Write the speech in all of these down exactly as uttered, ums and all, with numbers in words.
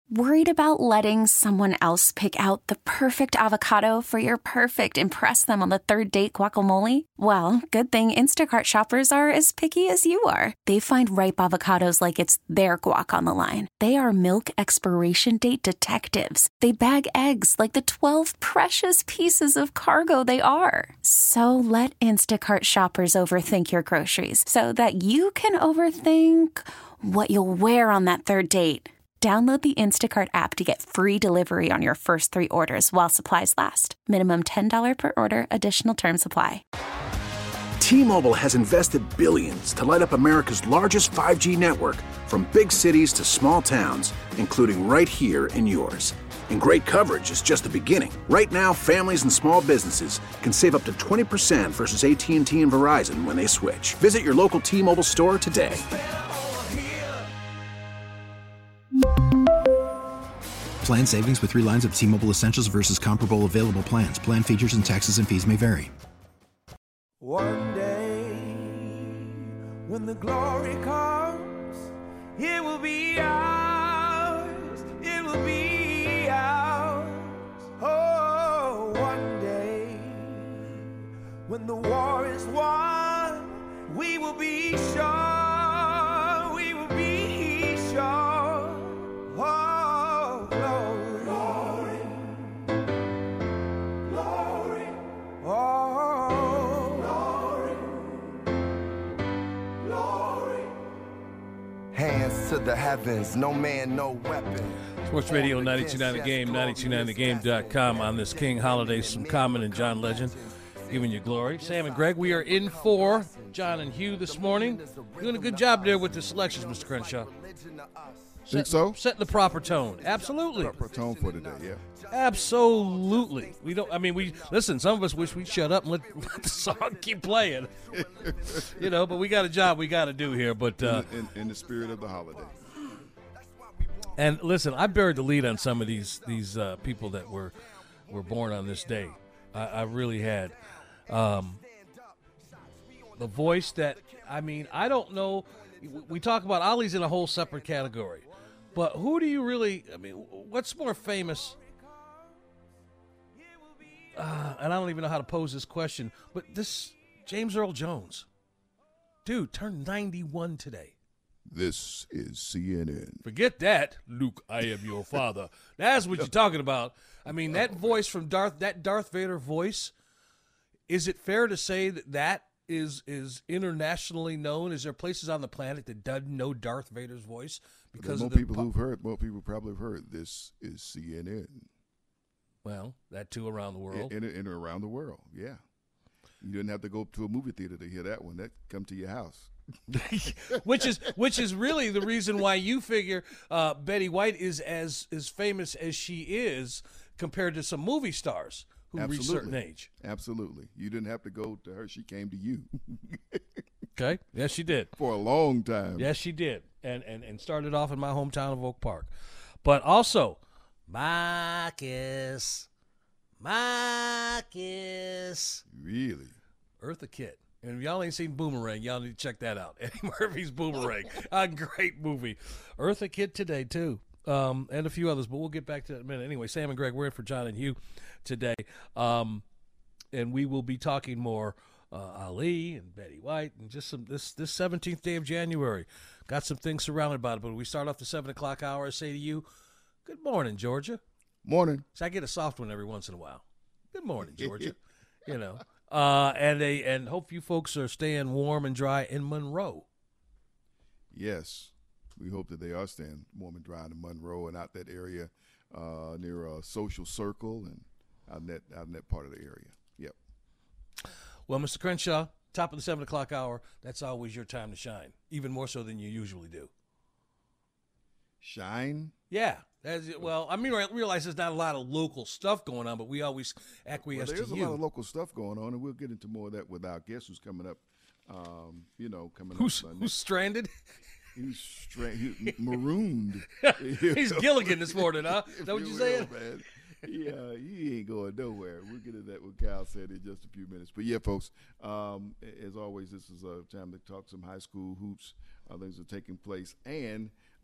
Worried about letting someone else pick out the perfect avocado for your perfect impress them on the third date guacamole? Well, good thing Instacart shoppers are as picky as you are. They find ripe avocados like it's their guac on the line. They are milk expiration date detectives. They bag eggs like the twelve precious pieces of cargo they are. So let Instacart shoppers overthink your groceries so that you can overthink what you'll wear on that third date. Download the Instacart app to get free delivery on your first three orders while supplies last. Minimum ten dollars per order. Additional terms apply. T-Mobile has invested billions to light up America's largest five G network, from big cities to small towns, including right here in yours. And great coverage is just the beginning. Right now, families and small businesses can save up to twenty percent versus A T and T and Verizon when they switch. Visit your local T-Mobile store today. Plan savings with three lines of T-Mobile Essentials versus comparable available plans. Plan features and taxes and fees may vary. One day, when the glory comes, it will be ours. It will be ours. Oh, one day, when the war is won, we will be sure. We will be sure. Oh, hands to the heavens, no man, no weapon. Sports Radio ninety-two point nine The Game, ninety-two point nine the game dot com on this King holiday. Some Common and John Legend giving you glory. Sam and Greg, we are in for John and Hugh this morning. Doing a good job there with the selections, Mister Crenshaw. Think so? Setting the proper tone. Absolutely. Proper tone for today, yeah. Absolutely. We don't, I mean, we, listen, some of us wish we'd shut up and let, let the song keep playing. You know, but we got a job we got to do here. But uh, in, in, in the spirit of the holiday. And listen, I buried the lead on some of these these uh, people that were were born on this day. I, I really had. Um, the voice that, I mean, I don't know. We talk about Ali's in a whole separate category. But who do you really, I mean, what's more famous? Uh, and I don't even know how to pose this question, but this James Earl Jones, dude, turned ninety-one today. This is C N N. Forget that, Luke, I am your father. That's what you're talking about. I mean, that voice from Darth, that Darth Vader voice, is it fair to say that that is is internationally known? Is there places on the planet that doesn't know Darth Vader's voice? Because more of the people po- who've heard, more people probably have heard this is C N N. Well, that too around the world. In, in, in around the world, yeah. You didn't have to go to a movie theater to hear that one. That come to your house. which is which is really the reason why you figure uh, Betty White is as as famous as she is compared to some movie stars who reach a certain age. Absolutely. You didn't have to go to her. She came to you. Okay. Yes, she did. For a long time. Yes, she did. And, and and started off in my hometown of Oak Park. But also, Marcus. Marcus. Really? Eartha Kitt. And if y'all ain't seen Boomerang, y'all need to check that out. Eddie Murphy's Boomerang. A great movie. Eartha Kitt today, too. Um, and a few others, but we'll get back to that in a minute. Anyway, Sam and Greg, we're in for John and Hugh today. Um, and we will be talking more uh, Ali and Betty White and just some this this seventeenth day of January. Got some things surrounded by it, but we start off the seven o'clock hour. I say to you, good morning, Georgia. Morning. So I get a soft one every once in a while. Good morning, Georgia. You know. Uh, and they and hope you folks are staying warm and dry in Monroe. Yes, we hope that they are staying warm and dry in Monroe and out that area uh, near a social circle and out in that out in that part of the area. Yep. Well, Mister Crenshaw, top of the seven o'clock hour. That's always your time to shine, even more so than you usually do. Shine? Yeah. That's it. Well, I mean, I realize there's not a lot of local stuff going on, but we always acquiesce well, to there's you. a lot of local stuff going on, and we'll get into more of that with our guest who's coming up. Um, you know, coming who's, up. Who's stranded? He's stra- he, marooned. He's Gilligan this morning, huh? Is that what you saying? Man. Yeah, he ain't going nowhere. We'll get into that what Kyle said in just a few minutes. But yeah, folks, um, as always, this is a time to talk some high school hoops. Uh, things are taking place, and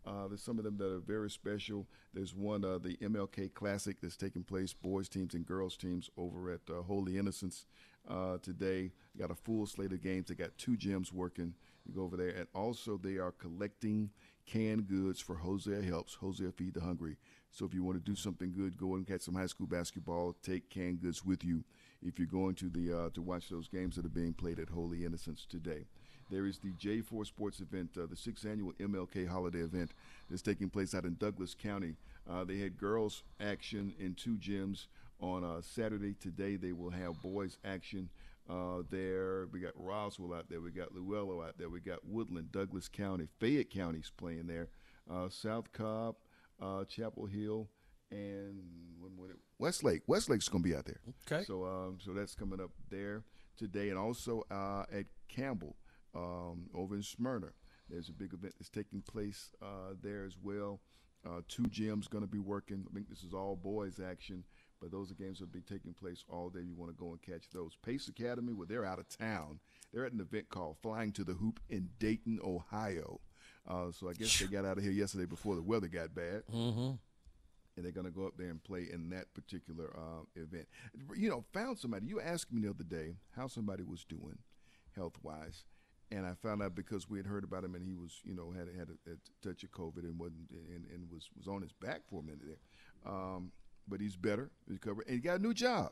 Uh, there's some of them that are very special. There's one, uh, the M L K Classic that's taking place, boys teams and girls teams over at uh, Holy Innocents uh, today. You got a full slate of games. They got two gyms working. You go over there. And also they are collecting canned goods for Hosea Helps, Hosea Feed the Hungry. So if you want to do something good, go and catch some high school basketball, take canned goods with you if you're going to the uh, to watch those games that are being played at Holy Innocents today. There is the J four Sports event, uh, the sixth annual M L K holiday event that's taking place out in Douglas County. Uh, they had girls action in two gyms on uh, Saturday. Today they will have boys action uh, there. We got Roswell out there. We got Llewellyn out there. We got Woodland, Douglas County. Fayette County's playing there. Uh, South Cobb, uh, Chapel Hill, and when, when it, Westlake. Westlake's going to be out there. Okay. So, um, so that's coming up there today. And also uh, at Campbell. Um, over in Smyrna, there's a big event that's taking place uh, there as well. Uh, two gyms going to be working. I think this is all boys action, but those are games that will be taking place all day. You want to go and catch those. Pace Academy, well, they're out of town. They're at an event called Flying to the Hoop in Dayton, Ohio. Uh, so I guess they got out of here yesterday before the weather got bad. Mm-hmm. And they're going to go up there and play in that particular uh, event. You know, found somebody. You asked me the other day how somebody was doing health-wise. And I found out because we had heard about him, and he was, you know, had had a, a touch of COVID and wasn't, and, and was was on his back for a minute there. Um, but he's better, he's covered, and he got a new job.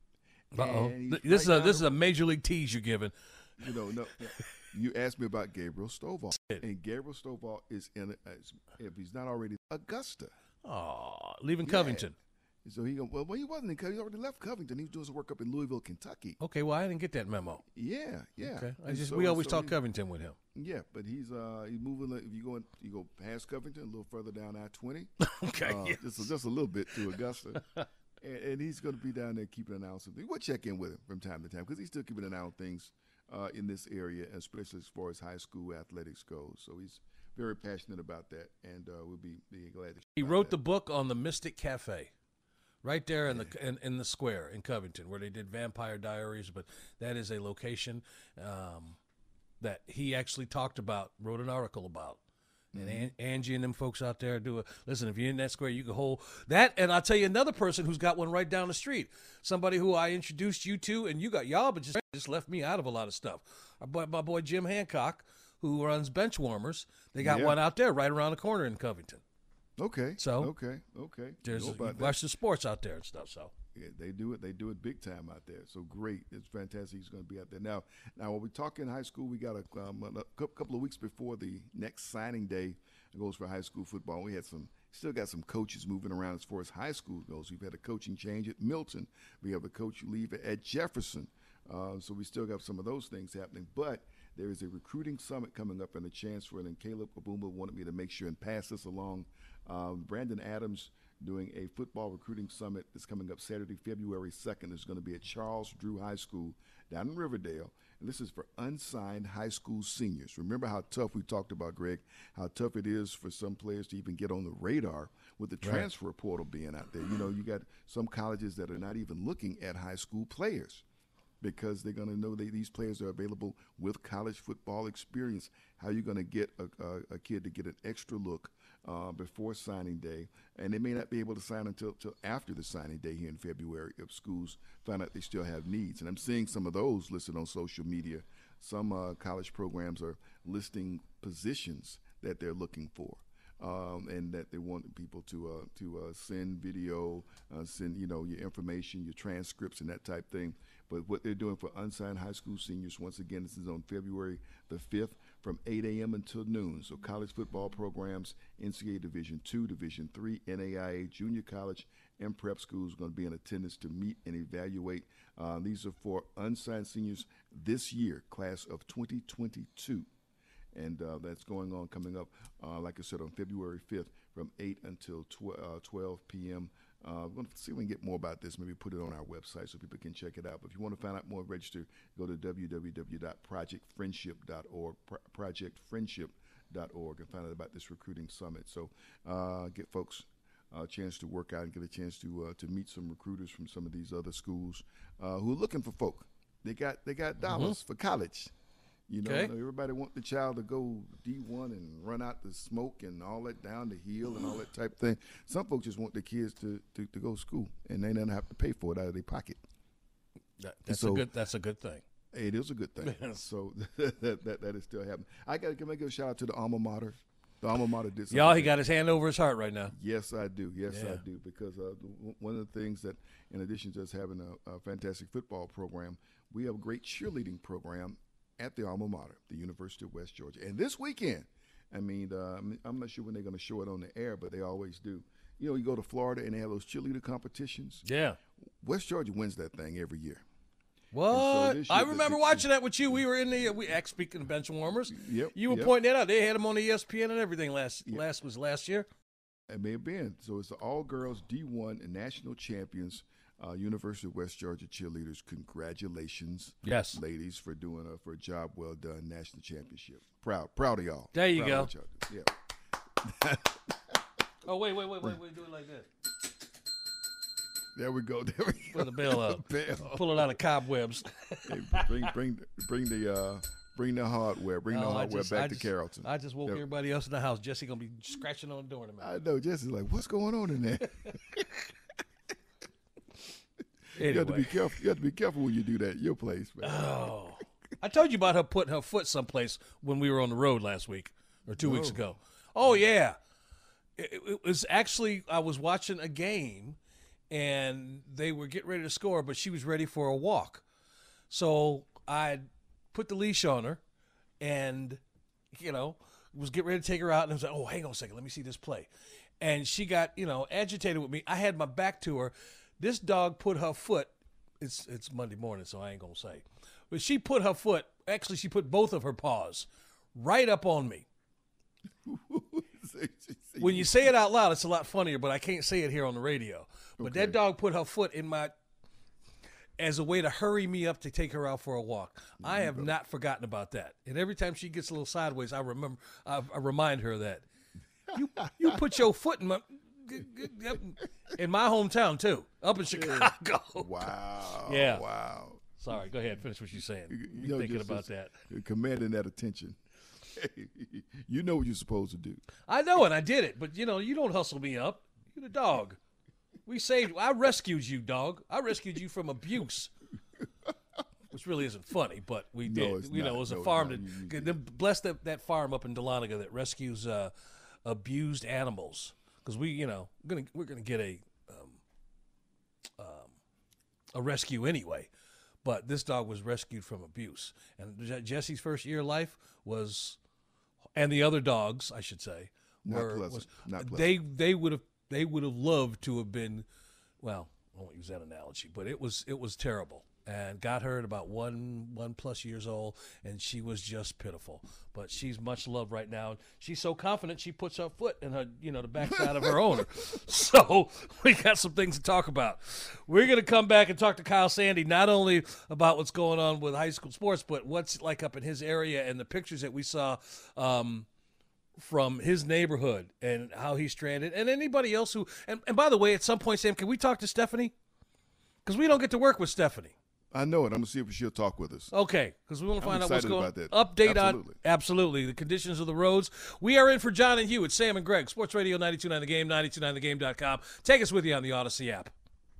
Uh oh, This is a this is a major league tease you're giving. You know, no, no. You asked me about Gabriel Stovall, and Gabriel Stovall is in, if he's not already, Augusta. Oh, leaving Yeah. Covington. So he go, well, well, he wasn't in Covington. He already left Covington. He was doing some work up in Louisville, Kentucky. Okay, well I didn't get that memo. Yeah, yeah. Okay, I And just so- we always so talk he- Covington with him. Yeah, but he's uh he's moving. If you go in, you go past Covington, a little further down I twenty. Okay, uh, yes. just just a little bit to Augusta, and, and he's going to be down there keeping an eye on something. We'll check in with him from time to time because he's still keeping an eye on things uh, in this area, especially as far as high school athletics goes. So he's very passionate about that, and uh, we'll be, be glad to. He wrote the book on the Mystic Cafe. Right there in the in, in the square in Covington, where they did Vampire Diaries, but that is a location um, that he actually talked about, wrote an article about. And An- Angie and them folks out there do a listen. If you're in that square, you can hold that. And I'll tell you another person who's got one right down the street. Somebody who I introduced you to, and you got y'all, but just just left me out of a lot of stuff. Our boy, my boy Jim Hancock, who runs Bench Warmers, they got Yeah. one out there right around the corner in Covington. Okay. So, okay, okay. There's Know you about that. watch the sports out there and stuff. So Yeah, they do it. They do it big time out there. So great. It's fantastic. He's going to be out there now. Now, when we talk in high school, we got a, um, a cou- couple of weeks before the next signing day goes for high school football. We had some, still got some coaches moving around as far as high school goes. We've had a coaching change at Milton. We have a coach leave at Jefferson. Uh, so we still got some of those things happening. But there is a recruiting summit coming up, and the chancellor and Caleb Kabumba wanted me to make sure and pass this along. Um, Brandon Adams doing a football recruiting summit that's coming up Saturday, February second. It's going to be at Charles Drew High School down in Riverdale. And this is for unsigned high school seniors. Remember how tough we talked about, Greg, how tough it is for some players to even get on the radar with the Right. transfer portal being out there. You know, you got some colleges that are not even looking at high school players because they're going to know that these players are available with college football experience. How are you going to get a, a, a kid to get an extra look uh, before signing day? And they may not be able to sign until, until after the signing day here in February if schools find out they still have needs. And I'm seeing some of those listed on social media. Some uh, college programs are listing positions that they're looking for. Um, and that they want people to uh, to uh, send video, uh, send you know your information, your transcripts, and that type thing. But what they're doing for unsigned high school seniors, once again, this is on February the fifth from eight a.m. until noon. So college football programs, N C double A Division two, Division three, N A I A, junior college, and prep schools are going to be in attendance to meet and evaluate. Uh, these are for unsigned seniors this year, class of twenty twenty-two. And uh, that's going on, coming up, uh, like I said, on February fifth from eight until twelve p.m. Uh, we're going to see if we can get more about this, maybe put it on our website so people can check it out. But if you want to find out more, register, go to w w w dot project friendship dot org, project friendship dot org, and find out about this recruiting summit. So uh, get folks a chance to work out and get a chance to uh, to meet some recruiters from some of these other schools uh, who are looking for folk. They got, they got dollars mm-hmm. for college. You know, Okay. everybody want the child to go D one and run out the smoke and all that down the hill and all that type of thing. Some folks just want the kids to, to, to go to school, and they don't have to pay for it out of their pocket. That, that's So- a good. That's a good thing. It is a good thing. so that, that that is still happening. I got to make a shout out to the alma mater. The alma mater did something. Y'all, he got his hand over his heart right now. Yes, I do. Yes, Yeah. I do. Because uh, the- one of the things that, in addition to just having a, a fantastic football program, we have a great cheerleading program at the alma mater, the University of West Georgia. And this weekend, I mean, uh, I'm- I'm not sure when they're going to show it on the air, but they always do. You know, you go to Florida and they have those cheerleader competitions. Yeah. West Georgia wins that thing every year. What? this I year, the- remember the- watching that with you. We were in the we ex speaking of bench warmers. Yep, You were yep. pointing that out. They had him on the E S P N and everything last last was last year. It may have been. So it's the all-girls D one and national champions, uh, University of West Georgia cheerleaders. Congratulations, Yes. ladies, for doing a for a job well done. National championship. Proud, proud of y'all. There you Proud go. of what y'all do. Yeah. Oh wait, wait, wait, wait, wait, do it like this. There we go. There we go. Put the bell up. Bell. Pull it out of cobwebs. Hey, bring, bring, bring the, uh, bring the hardware. Bring the Oh, I hardware just- back I to just- Carrollton. I just woke Yep. everybody else in the house. Jesse gonna be scratching on the door in a minute. I know. Jesse's like, what's going on in there? You have to be Anyway. careful. You have to be careful when you do that at your place, man. Oh, I told you about her putting her foot someplace when we were on the road last week or two weeks Oh. ago. Oh yeah, it, it was actually I was watching a game, and they were getting ready to score, but she was ready for a walk. So I put the leash on her, and you know was getting ready to take her out, and I was like, "Oh, hang on a second, let me see this play." And she got you know agitated with me. I had my back to her. This dog put her foot. It's it's Monday morning, so I ain't gonna say. But she put her foot. Actually, she put both of her paws right up on me. When you say it out loud, it's a lot funnier, but I can't say it here on the radio. But that Okay. dog put her foot in my as a way to hurry me up to take her out for a walk. I have not forgotten about that. And every time she gets a little sideways, I remember I, I remind her that you you put your foot in my in my hometown too, up in Chicago. Wow. Yeah. Wow. Sorry, go ahead. Finish what you're saying. You You know, thinking just- about just that. Commanding that attention. You know what you're supposed to do. I know it. I did it, but you know, you don't hustle me up. You're the dog. We saved. I rescued you, dog. I rescued you from abuse, which really isn't funny, but we No, did. it's you know, not. it was No, a it's farm not. that You- you good- did. them- bless that that farm up in Dahlonega that rescues uh, abused animals. Because we, you know, we're gonna we're gonna get a um, um, a rescue anyway. But this dog was rescued from abuse, and Je- Jesse's first year of life was, and the other dogs, I should say, Not were pleasant. was Not pleasant. they they would have they would have loved to have been, well, I won't use that analogy, but it was it was terrible. And got her at about one one plus years old, and she was just pitiful. But she's much loved right now. She's so confident she puts her foot in her, you know, the backside of her owner. So we got some things to talk about. We're gonna come back and talk to Kyle Sandy not only about what's going on with high school sports, but what's like up in his area and the pictures that we saw um, from his neighborhood and how he's stranded, and anybody else who. And, and by the way, at some point, Sam, can we talk to Stephanie? Because we don't get to work with Stephanie. I know it. I'm gonna see if she'll talk with us. Okay, because we want to I'm find out what's excited going on. about that. Update Absolutely. on absolutely the conditions of the roads. We are in for John and Hugh. It's Sam and Greg, Sports Radio ninety-two point nine The Game, ninety-two point nine the game dot com. Take us with you on the Odyssey app.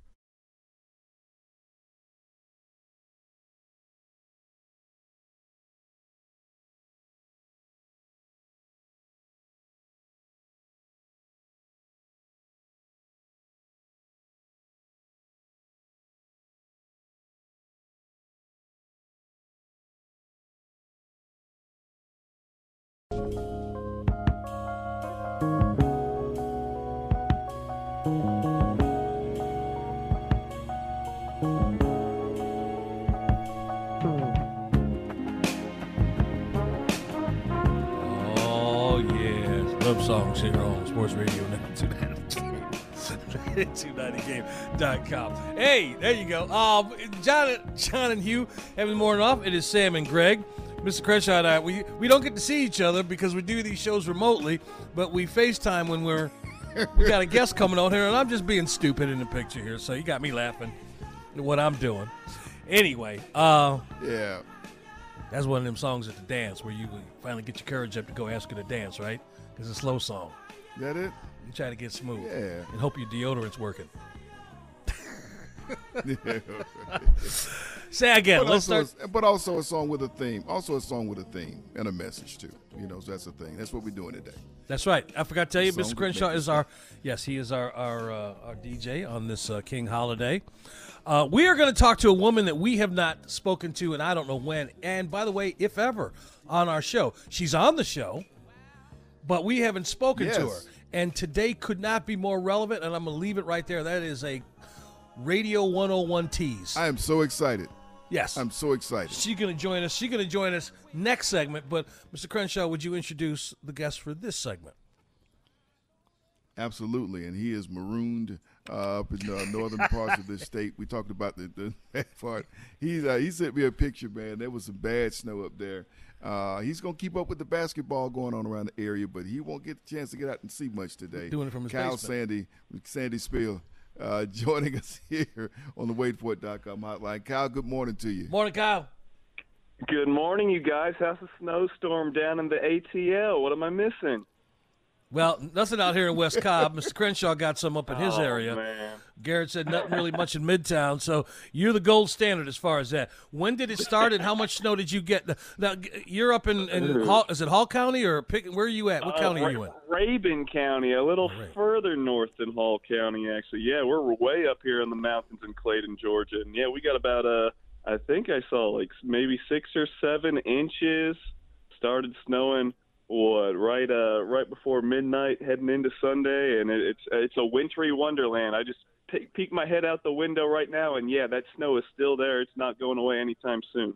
Oh, yes. Love songs here on Sports Radio ninety-two point nine the game dot com. Hey, there you go. Um, John, John and Hugh having the morning off. It is Sam and Greg. Mister Crenshaw and I, we, we don't get to see each other because we do these shows remotely, but we FaceTime when we're we got a guest coming on here, and I'm just being stupid in the picture here, so you got me laughing at what I'm doing. Anyway, uh, Yeah. That's one of them songs at the dance where you finally get your courage up to go ask her to dance, right? Because it's a slow song. That it? You try to get smooth. Yeah. And hope your deodorant's working. Say again. But Let's also, start. but also a song with a theme. Also a song with a theme and a message too. You know, so that's the thing. That's what we're doing today. That's right. I forgot to tell you, The Mister song Crenshaw that makes is our yes, he is our our uh, our D J on this uh, King holiday. Uh, we are going to talk to a woman that we have not spoken to, and I don't know when. And by the way, if ever, on our show, she's on the show, but we haven't spoken Yes. to her. And today could not be more relevant. And I'm going to leave it right there. That is a Radio one oh one tease. I am so excited. Yes. I'm so excited. She's going to join us. She's going to join us next segment. But, Mister Crenshaw, would you introduce the guest for this segment? Absolutely, and he is marooned uh, up in the northern parts of this state. We talked about the, the that part. He uh, he sent me a picture, man. There was some bad snow up there. Uh, he's gonna keep up with the basketball going on around the area, but he won't get the chance to get out and see much today. Doing it from his Kyle basement. Sandy, Sandy Spiel, uh, joining us here on the wait for it dot com hotline. Kyle, good morning to you. Morning, Kyle. Good morning, you guys. How's the snowstorm down in the A T L? What am I missing? Well, nothing out here in West Cobb. Mister Crenshaw got some up in his Oh, area. man. Garrett said nothing really much in Midtown, so you're the gold standard as far as that. When did it start, and how much snow did you get? Now, you're up in, in Hall, is it Hall County, or Pick, where are you at? What Uh, county Ra- are you in? Rabun County, a little Right. further north than Hall County, actually. Yeah, we're way up here in the mountains in Clayton, Georgia. And, yeah, we got about, uh, I think I saw like maybe six or seven inches. Started snowing. What right uh right before midnight heading into Sunday, and it, it's it's a wintry wonderland. I just pe- peek my head out the window right now, and yeah, that snow is still there. It's not going away anytime soon.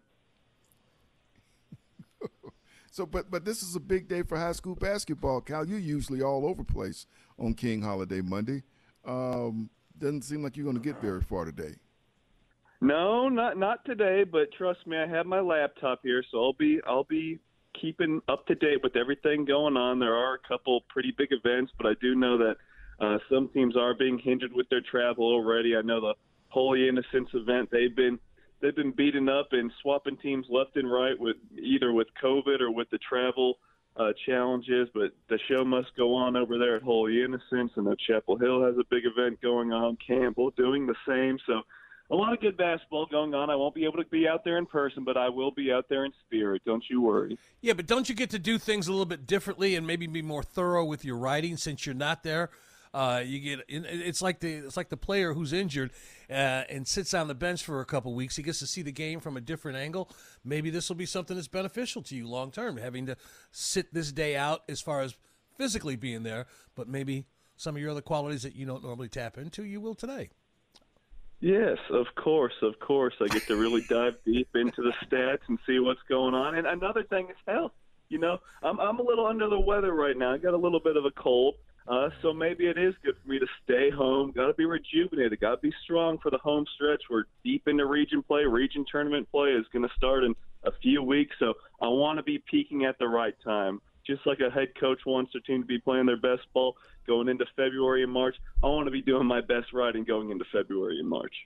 So, but but this is a big day for high school basketball. Cal, you're usually all over the place on King Holiday Monday. Um, doesn't seem like you're going to get very far today. No, not not today, but trust me, I have my laptop here, so I'll be I'll be keeping up to date with everything going on. There are a couple pretty big events, but I do know that uh, some teams are being hindered with their travel already. I know the Holy Innocents event, they've been they've been beaten up and swapping teams left and right with either with COVID or with the travel uh, challenges, but the show must go on over there at Holy Innocents. I know Chapel Hill has a big event going on, Campbell doing the same, so a lot of good basketball going on. I won't be able to be out there in person, but I will be out there in spirit. Don't you worry. Yeah, but don't you get to do things a little bit differently and maybe be more thorough with your writing since you're not there? Uh, you get it's like the it's like the player who's injured uh, and sits on the bench for a couple weeks. He gets to see the game from a different angle. Maybe this will be something that's beneficial to you long term, having to sit this day out as far as physically being there, but maybe some of your other qualities that you don't normally tap into, you will today. Yes, of course, of course. I get to really dive deep into the stats and see what's going on. And another thing is health. You know, I'm I'm a little under the weather right now. I got a little bit of a cold, uh, so maybe it is good for me to stay home. Got to be rejuvenated. Got to be strong for the home stretch. We're deep into region play. Region tournament play is going to start in a few weeks, so I want to be peaking at the right time. Just like a head coach wants their team to be playing their best ball going into February and March, I want to be doing my best writing going into February and March.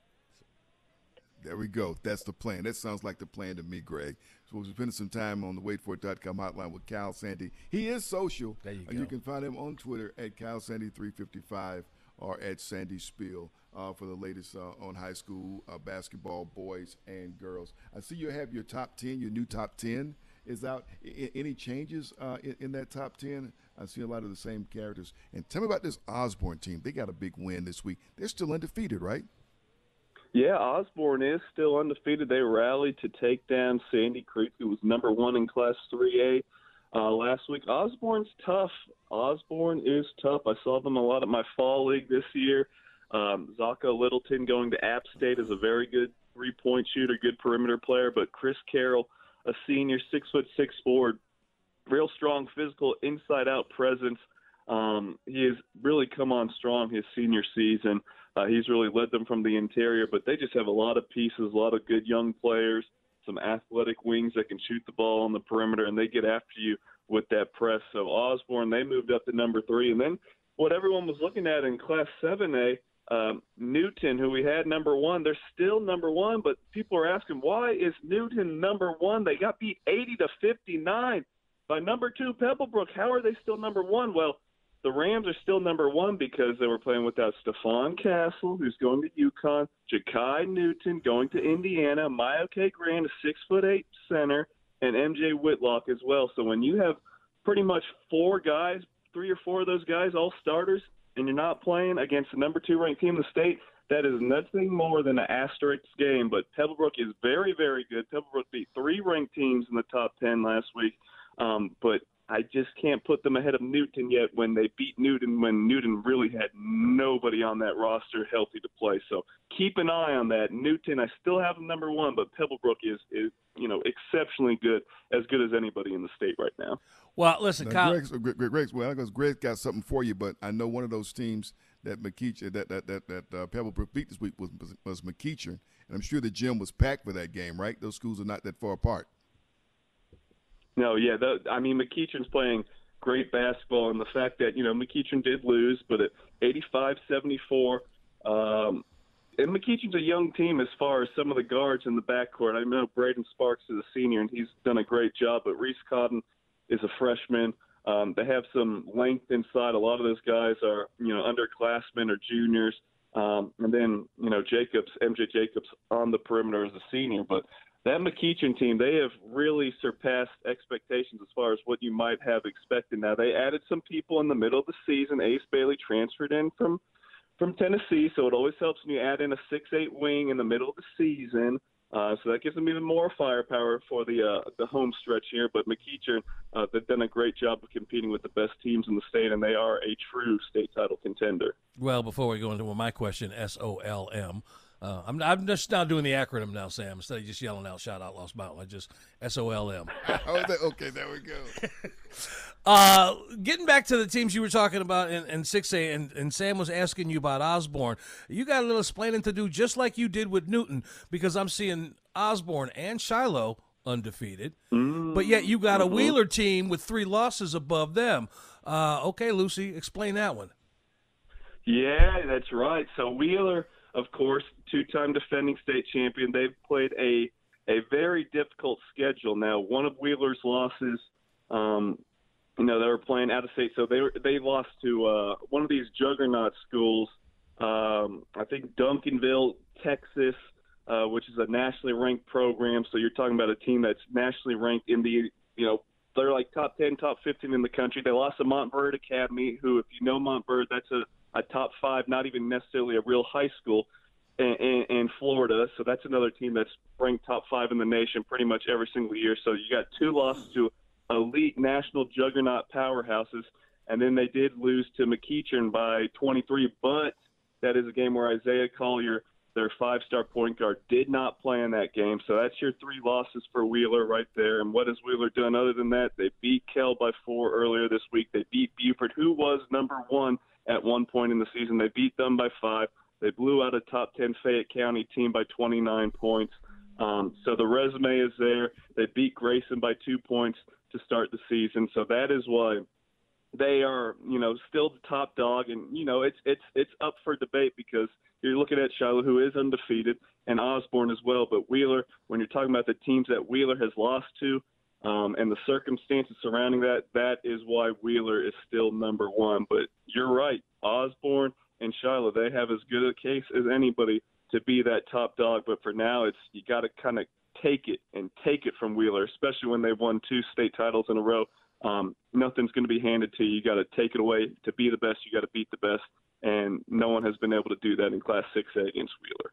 There we go. That's the plan. That sounds like the plan to me, Greg. So we're spending some time on the wait for it dot com hotline with Kyle Sandy. He is social. There you Uh, go. you can find him on Twitter at Kyle Sandy three fifty-five or at Sandy Spiel uh, for the latest uh, on high school uh, basketball, boys and girls. I see you have your top ten, your new top ten is out. I- any changes uh, in, in that top ten? I see a lot of the same characters. And tell me about this Osborne team. They got a big win this week. They're still undefeated, right? Yeah, Osborne is still undefeated. They rallied to take down Sandy Creek, who was number one in Class three A uh, last week. Osborne's tough. Osborne is tough. I saw them a lot at my fall league this year. Um, Zaka Littleton going to App State is a very good three-point shooter, good perimeter player. But Chris Carroll, a senior, six foot six forward, real strong physical inside-out presence. Um, he has really come on strong his senior season. Uh, he's really led them from the interior, but they just have a lot of pieces, a lot of good young players, some athletic wings that can shoot the ball on the perimeter, and they get after you with that press. So Osborne, they moved up to number three. And then what everyone was looking at in Class seven A, Um, Newton, who we had number one, they're still number one, but people are asking, why is Newton number one? They got beat eighty to fifty-nine by number two Pebblebrook. How are they still number one? Well, the Rams are still number one because they were playing without Stephon Castle, who's going to UConn, Ja'Kai Newton going to Indiana, Mayoke Grant, a six foot eight center, and M J Whitlock as well. So when you have pretty much four guys, three or four of those guys, all starters, and you're not playing against the number two ranked team in the state, that is nothing more than an asterisk game. But Pebblebrook is very, very good. Pebblebrook beat three ranked teams in the top ten last week. Um, but I just can't put them ahead of Newton yet when they beat Newton, when Newton really had nobody on that roster healthy to play. So keep an eye on that. Newton, I still have them number one, but Pebblebrook is, is you know, exceptionally good, as good as anybody in the state right now. Well, listen, now, Kyle. Greg's, Greg, Greg's, well, because Greg got something for you, but I know one of those teams that McEacher, that that that, that uh, Pebblebrook beat this week was, was was McEacher, and I'm sure the gym was packed for that game, right? Those schools are not that far apart. No, yeah, the, I mean, McEachern's playing great basketball, and the fact that, you know, McEachern did lose, but at eighty-five seventy-four, um, and McEachern's a young team as far as some of the guards in the backcourt. I know Braden Sparks is a senior, and he's done a great job, but Reese Cotton is a freshman. Um, they have some length inside. A lot of those guys are, you know, underclassmen or juniors. Um, and then, you know, Jacobs, M J Jacobs on the perimeter as a senior. But that McEachern team, they have really surpassed expectations as far as what you might have expected. Now, they added some people in the middle of the season. Ace Bailey transferred in from from Tennessee, so it always helps when you add in a six eight wing in the middle of the season. Uh, so that gives them even more firepower for the uh, the home stretch here. But McEachern, uh, they've done a great job of competing with the best teams in the state, and they are a true state title contender. Well, before we go into my question, S O L M. Uh, I'm, I'm just now doing the acronym now, Sam. Instead of just yelling out, shout out Lost Mountain, I just S O L M. Oh, okay, there we go. uh, getting back to the teams you were talking about in, in six A, and, and Sam was asking you about Osborne. You got a little explaining to do, just like you did with Newton, because I'm seeing Osborne and Shiloh undefeated, mm-hmm. but yet you got a Wheeler team with three losses above them. Uh, okay, Lucy, explain that one. Yeah, that's right. So Wheeler, of course, two-time defending state champion. They've played a a very difficult schedule. Now, one of Wheeler's losses, um, you know, they were playing out of state, so they were, they lost to uh, one of these juggernaut schools. Um, I think Duncanville, Texas, uh, which is a nationally ranked program. So you're talking about a team that's nationally ranked in the, you know, they're like top ten, top fifteen in the country. They lost to Montbird Academy, who, if you know Montbird, that's a a top five, not even necessarily a real high school in, in, in Florida. So that's another team that's ranked top five in the nation pretty much every single year. So you got two losses to elite national juggernaut powerhouses, and then they did lose to McEachern by twenty-three, but that is a game where Isaiah Collier, their five-star point guard, did not play in that game. So that's your three losses for Wheeler right there. And what has Wheeler done other than that? They beat Kell by four earlier this week. They beat Buford, who was number one at one point in the season. They beat them by five. They blew out a top ten Fayette County team by twenty-nine points. Um, so the resume is there. They beat Grayson by two points to start the season. So that is why they are, you know, still the top dog. And, you know, it's it's it's up for debate because you're looking at Shiloh, who is undefeated, and Osborne as well. But Wheeler, when you're talking about the teams that Wheeler has lost to, Um, and the circumstances surrounding that, that is why Wheeler is still number one. But you're right, Osborne and Shiloh, they have as good a case as anybody to be that top dog. But for now, it's you got to kind of take it and take it from Wheeler, especially when they've won two state titles in a row. Um, nothing's going to be handed to you. You got to take it away. To be the best, you got to beat the best. And no one has been able to do that in Class six A against Wheeler.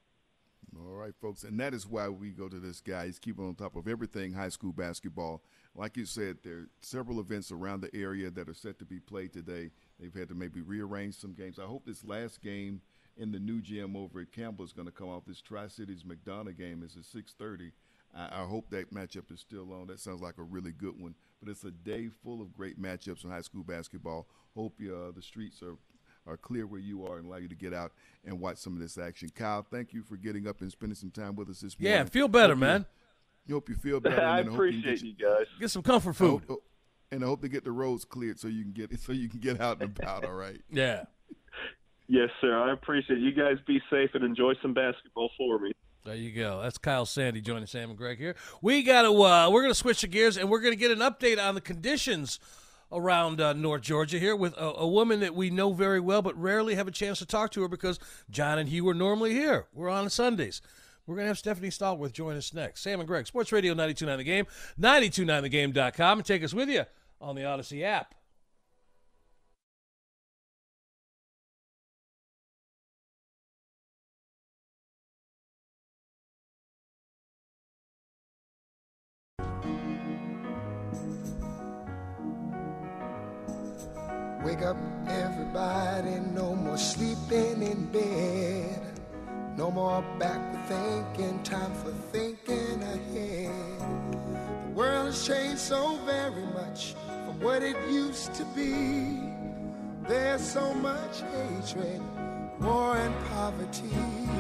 All right, folks, and that is why we go to this guy. He's keeping on top of everything high school basketball. Like you said, there are several events around the area that are set to be played today. They've had to maybe rearrange some games. I hope this last game in the new gym over at Campbell is going to come off. This Tri-Cities McDonough game is at six thirty. I, I hope that matchup is still on. That sounds like a really good one. But it's a day full of great matchups in high school basketball. Hope you, uh, the streets are are clear where you are and allow you to get out and watch some of this action. Kyle, thank you for getting up and spending some time with us this morning. Yeah, feel better, hope man. You, hope you feel better. I and I appreciate hope you, you guys. Get some comfort food. I hope, and I hope to get the roads cleared so you can get so you can get out and about. All right. Yeah. Yes, sir. I appreciate it. You guys be safe and enjoy some basketball for me. There you go. That's Kyle Sandy joining Sam and Greg here. We got to. Uh, we're going to switch the gears, and we're going to get an update on the conditions around uh, North Georgia here with a, a woman that we know very well, but rarely have a chance to talk to her because John and Hugh are normally here. We're on Sundays. We're going to have Stephanie Stallworth join us next. Sam and Greg, Sports Radio ninety-two point nine The Game, ninety-two point nine the game dot com, and take us with you on the Odyssey app. Wake up, everybody, no more sleeping in bed. No more backward thinking, time for thinking ahead. The world has changed so very much from what it used to be. There's so much hatred, war and poverty.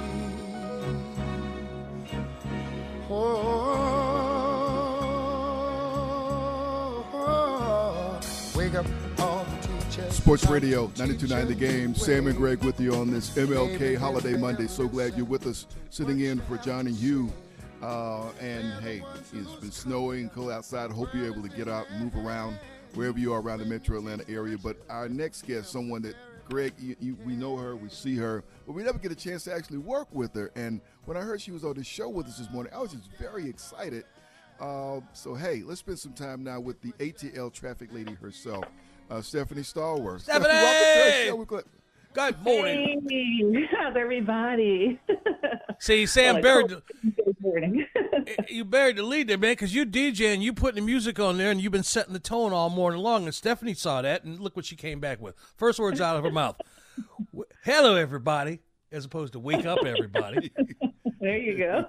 Oh, oh, oh. Wake up all the teachers. Sports Radio, ninety-two point nine The Game. Sam and Greg with you on this M L K Holiday Monday. So glad you're with us, sitting in for John and Hugh. Uh, and, hey, it's been snowing, cold outside. Hope you're able to get out and move around wherever you are around the metro Atlanta area. But our next guest, someone that, Greg, you, you, we know her, we see her, but we never get a chance to actually work with her. And when I heard she was on the show with us this morning, I was just very excited. Uh, so, hey, let's spend some time now with the A T L traffic lady herself. Uh, Stephanie Stallworth. Stephanie! Stephanie, welcome to the show. Good morning. Hey, how's everybody? See, Sam oh, buried the, good morning. you buried the lead there, man, because you DJing, you putting the music on there, and you've been setting the tone all morning long, and Stephanie saw that, and look what she came back with. First words out of her mouth. Hello, everybody, as opposed to wake up, everybody. There you go.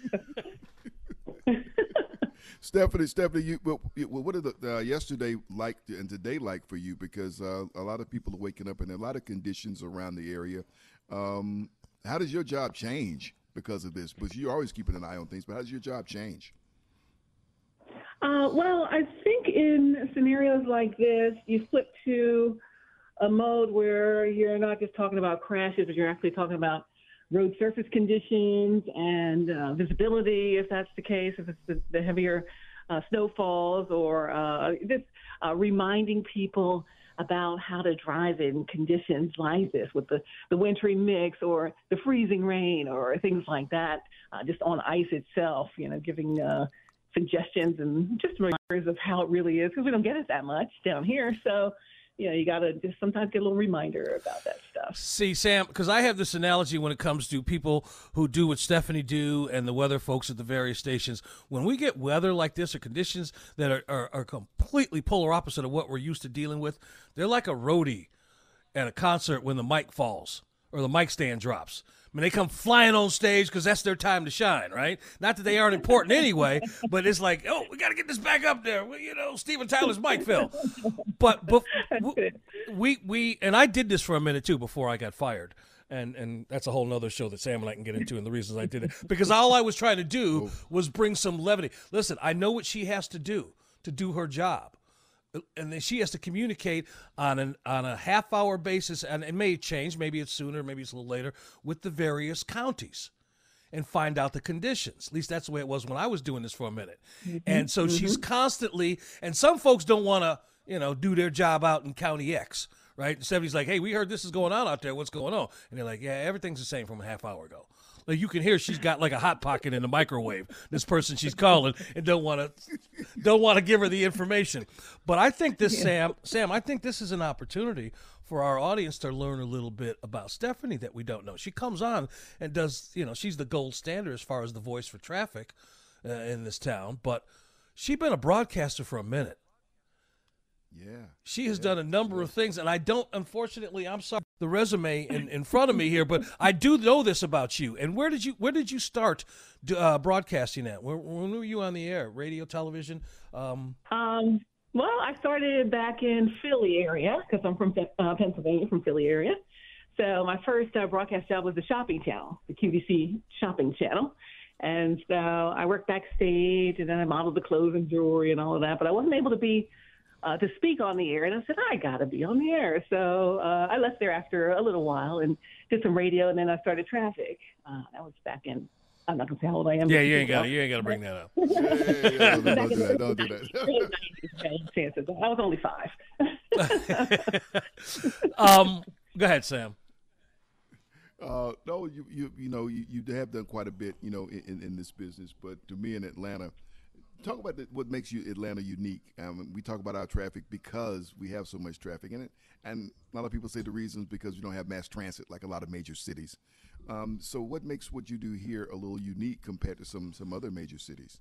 Stephanie, Stephanie, you, well, what did the, uh, yesterday like and today like for you? Because uh, a lot of people are waking up, and there are a lot of conditions around the area. Um, how does your job change because of this? Because you're always keeping an eye on things, but how does your job change? Uh, well, I think in scenarios like this, you flip to a mode where you're not just talking about crashes, but you're actually talking about road surface conditions and uh, visibility, if that's the case, if it's the, the heavier uh, snowfalls, or uh, just uh, reminding people about how to drive in conditions like this with the, the wintry mix or the freezing rain or things like that, uh, just on ice itself, you know, giving uh, suggestions and just reminders of how it really is, because we don't get it that much down here. So, you know, you got to just sometimes get a little reminder about that stuff. See, Sam, because I have this analogy when it comes to people who do what Stephanie do and the weather folks at the various stations. When we get weather like this or conditions that are, are, are completely polar opposite of what we're used to dealing with, they're like a roadie at a concert when the mic falls or the mic stand drops. I mean, they come flying on stage because that's their time to shine, right? Not that they aren't important anyway, but it's like, oh, we got to get this back up there. Well, you know, Steven Tyler's mic fell. But, but we, we, and I did this for a minute, too, before I got fired. And and that's a whole nother show that Sam and I can get into and the reasons I did it. Because all I was trying to do was bring some levity. Listen, I know what she has to do to do her job. And then she has to communicate on an on a half hour basis, and it may change, maybe it's sooner, maybe it's a little later, with the various counties and find out the conditions. At least that's the way it was when I was doing this for a minute. Mm-hmm. And so mm-hmm. she's constantly, and some folks don't want to, you know, do their job out in County X, right? Somebody's like, hey, we heard this is going on out there. What's going on? And they're like, yeah, everything's the same from a half hour ago. Like you can hear she's got like a hot pocket in the microwave, this person she's calling, and don't want to don't want to give her the information. But I think this, yeah. Sam, Sam, I think this is an opportunity for our audience to learn a little bit about Stephanie that we don't know. She comes on and does, you know, she's the gold standard as far as the voice for traffic uh, in this town, but she's been a broadcaster for a minute. Yeah. She has yeah. done a number yeah. of things, and I don't, unfortunately, I'm sorry, the resume in, in front of me here, but I do know this about you. And where did you where did you start uh, broadcasting at? When, when were you on the air? Radio, television? Um, um, well, I started back in Philly area because I'm from uh, Pennsylvania, from Philly area. So my first uh, broadcast job was the shopping channel, the Q V C shopping channel. And so I worked backstage, and then I modeled the clothes and jewelry and all of that. But I wasn't able to be uh, to speak on the air. And I said, I got to be on the air. So uh, I left there after a little while and did some radio, and then I started traffic. Uh, that was back in, I'm not going to say how old I am. Yeah, you ain't got you ain't got to bring that up. Hey, don't, don't do that. Don't do that. I was only five. um, go ahead, Sam. Uh, no, you, you you know you, you have done quite a bit, you know, in, in this business. But to me in Atlanta, talk about the, what makes you Atlanta unique. Um, we talk about our traffic because we have so much traffic in it, and a lot of people say the reasons because we don't have mass transit like a lot of major cities. Um, so what makes what you do here a little unique compared to some some other major cities?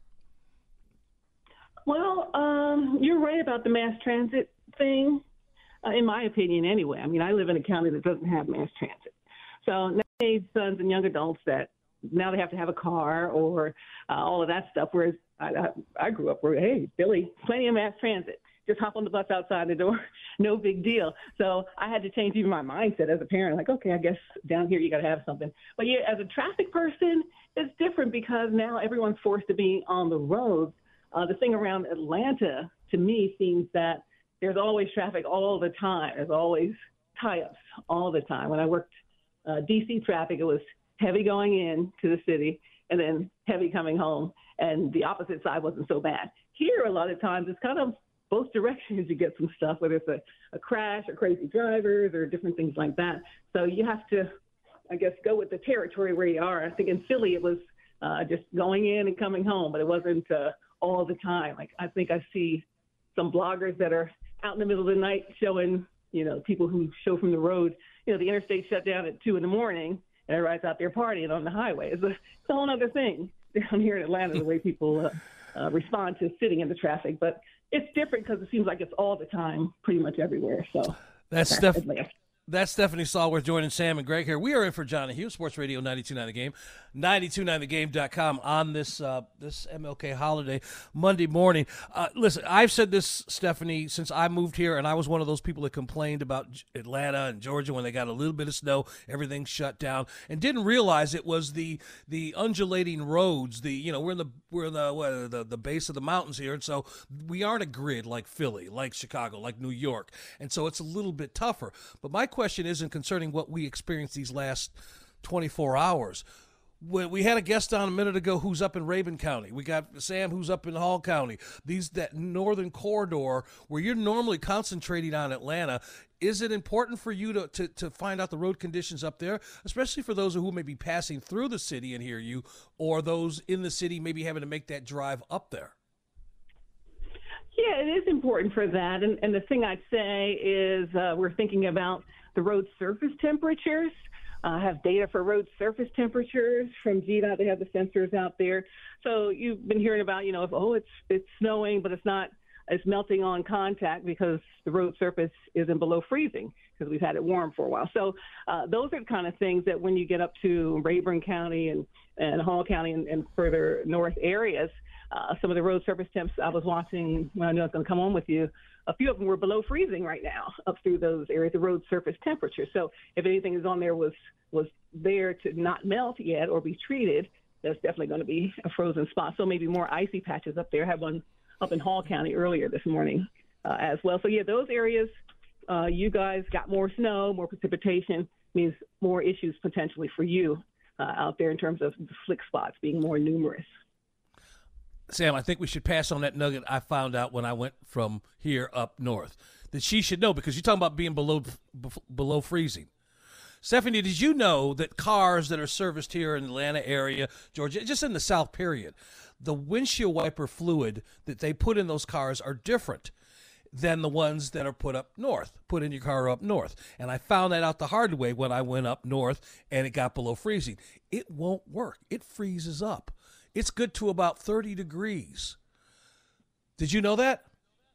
Well, um, you're right about the mass transit thing, uh, in my opinion anyway. I mean, I live in a county that doesn't have mass transit. So nowadays, sons and young adults that now they have to have a car or uh, all of that stuff, whereas I, I, I grew up where, hey, Billy, plenty of mass transit. Just hop on the bus outside the door, no big deal. So I had to change even my mindset as a parent, like, okay, I guess down here you got to have something. But yeah, as a traffic person, it's different because now everyone's forced to be on the road. Uh, the thing around Atlanta, to me, seems that there's always traffic all the time. There's always tie-ups all the time. When I worked uh, D C traffic, it was heavy going in to the city and then heavy coming home, and the opposite side wasn't so bad. Here, a lot of times, it's kind of both directions. You get some stuff, whether it's a, a crash or crazy drivers or different things like that. So you have to, I guess, go with the territory where you are. I think in Philly, it was uh, just going in and coming home, but it wasn't uh, all the time. Like, I think I see some bloggers that are out in the middle of the night showing, you know, people who show from the road, you know, the interstate shut down at two in the morning and everybody's out there partying on the highway. It's a, it's a whole other thing down here in Atlanta, the way people uh, uh, respond to sitting in the traffic. But it's different because it seems like it's all the time, pretty much everywhere. So that's Steph- That's Stephanie Stallworth joining Sam and Greg here. We are in for Johnny Hughes, Sports Radio ninety-two point nine The Game, ninety-two point nine the game dot com on this uh, this M L K holiday Monday morning. Uh, listen, I've said this, Stephanie, since I moved here, and I was one of those people that complained about Atlanta and Georgia when they got a little bit of snow, everything shut down, and didn't realize it was the the undulating roads. The you know we're in the we're in the what, the the base of the mountains here, and so we aren't a grid like Philly, like Chicago, like New York, and so it's a little bit tougher. But my question isn't concerning what we experienced these last twenty-four hours. We had a guest on a minute ago who's up in Rabun County. We got Sam who's up in Hall County. These that northern corridor where you're normally concentrating on Atlanta. Is it important for you to, to, to find out the road conditions up there, especially for those who may be passing through the city and hear you, or those in the city maybe having to make that drive up there? Yeah, it is important for that. And, and the thing I'd say is uh, we're thinking about the road surface temperatures. I uh, have data for road surface temperatures from G DOT. They have the sensors out there. So you've been hearing about, you know, if, oh, it's it's snowing, but it's not, it's melting on contact because the road surface isn't below freezing because we've had it warm for a while. So uh, those are the kind of things that when you get up to Rabun County and, and Hall County and, and further north areas, uh, some of the road surface temps I was watching when I knew I was going to come on with you, a few of them were below freezing right now up through those areas, the road surface temperature. So if anything is on there was was there to not melt yet or be treated, there's definitely going to be a frozen spot. So maybe more icy patches up there. I had one up in Hall County earlier this morning uh, as well. So, yeah, those areas, uh, you guys got more snow, more precipitation, means more issues potentially for you uh, out there in terms of the slick spots being more numerous. Sam, I think we should pass on that nugget I found out when I went from here up north, that she should know, because you're talking about being below below freezing. Stephanie, did you know that cars that are serviced here in the Atlanta area, Georgia, just in the South period, the windshield wiper fluid that they put in those cars are different than the ones that are put up north, put in your car up north. And I found that out the hard way when I went up north and it got below freezing. It won't work. It freezes up. It's good to about thirty degrees. Did you know that?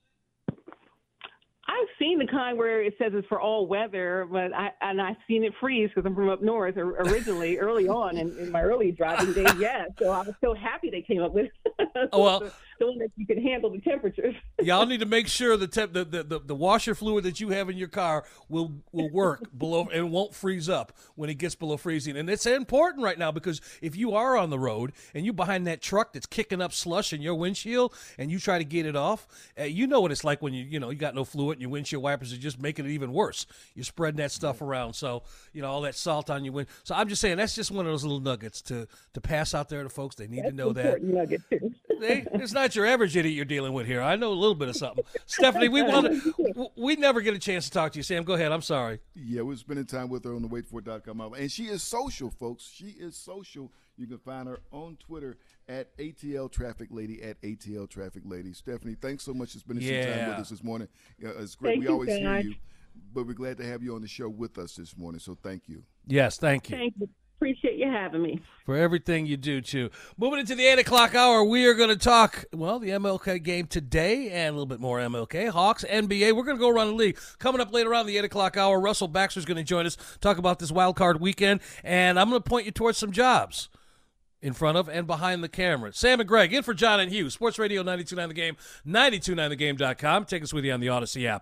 I've seen the kind where it says it's for all weather, but I and I've seen it freeze because I'm from up north originally, early on in, in my early driving days. Yeah, so I was so happy they came up with it. Oh, well, the one that you can handle the temperatures. Y'all need to make sure the, temp, the, the the the washer fluid that you have in your car will will work below and won't freeze up when it gets below freezing. And it's important right now because if you are on the road and you behind that truck that's kicking up slush in your windshield and you try to get it off, uh, you know what it's like when you you know you got no fluid and your windshield wipers are just making it even worse. You're spreading that stuff around, so you know all that salt on your wind. So I'm just saying that's just one of those little nuggets to to pass out there to folks. They need That's to know that. Nugget too. They, it's not your average idiot you're dealing with here. I know a little bit of something. Stephanie, we want to, we never get a chance to talk to you. Sam, go ahead. I'm sorry. Yeah, we're spending time with her on the wait for it dot com. And she is social, folks. She is social. You can find her on Twitter at A T L Traffic Lady, at A T L Traffic Lady. Stephanie, thanks so much for spending yeah. some time with us this morning. Yeah, it's great. Thank we you, always guys. hear you, but we're glad to have you on the show with us this morning, so thank you. Yes, thank you. Thank you. Appreciate you having me. For everything you do, too. Moving into the eight o'clock hour, we are going to talk, well, the M L K game today and a little bit more M L K. Hawks, N B A. We're going to go around the league. Coming up later on the eight o'clock hour, Russell Baxter's going to join us, talk about this wild card weekend, and I'm going to point you towards some jobs in front of and behind the camera. Sam and Greg, in for John and Hugh. Sports Radio ninety-two point nine The Game, ninety-two point nine the game dot com. Take us with you on the Odyssey app.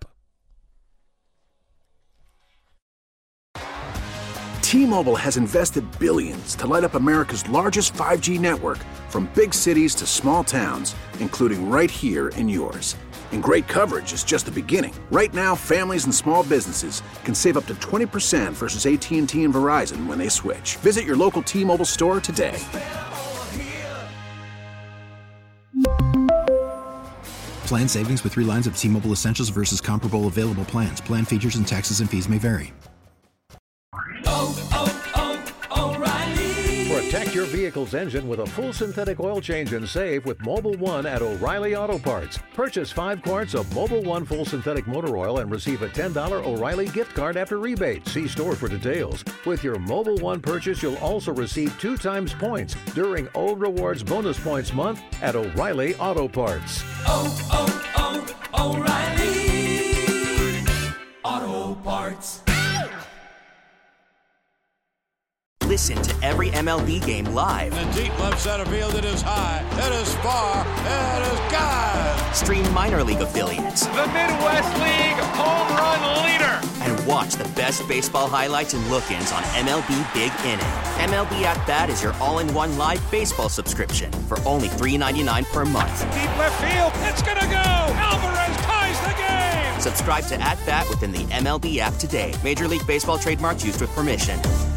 T-Mobile has invested billions to light up America's largest five G network, from big cities to small towns, including right here in yours. And great coverage is just the beginning. Right now, families and small businesses can save up to twenty percent versus A T and T and Verizon when they switch. Visit your local T-Mobile store today. Plan savings with three lines of T-Mobile Essentials versus comparable available plans. Plan features and taxes and fees may vary. Oh, oh, oh, O'Reilly. Protect your vehicle's engine with a full synthetic oil change and save with Mobile One at O'Reilly Auto Parts. Purchase five quarts of Mobile One full synthetic motor oil and receive a ten dollars O'Reilly gift card after rebate. See store for details. With your Mobile One purchase, you'll also receive two times points during O Rewards Bonus Points Month at O'Reilly Auto Parts. Oh, oh, oh, O'Reilly Auto Parts. Listen to every M L B game live. In the deep left center field, it is high, it is far, it is gone. Stream minor league affiliates. The Midwest League home run leader. And watch the best baseball highlights and look-ins on M L B Big Inning. M L B At Bat is your all-in-one live baseball subscription for only three dollars and ninety-nine cents per month. Deep left field, it's gonna go. Alvarez ties the game. Subscribe to At Bat within the M L B app today. Major League Baseball trademarks used with permission.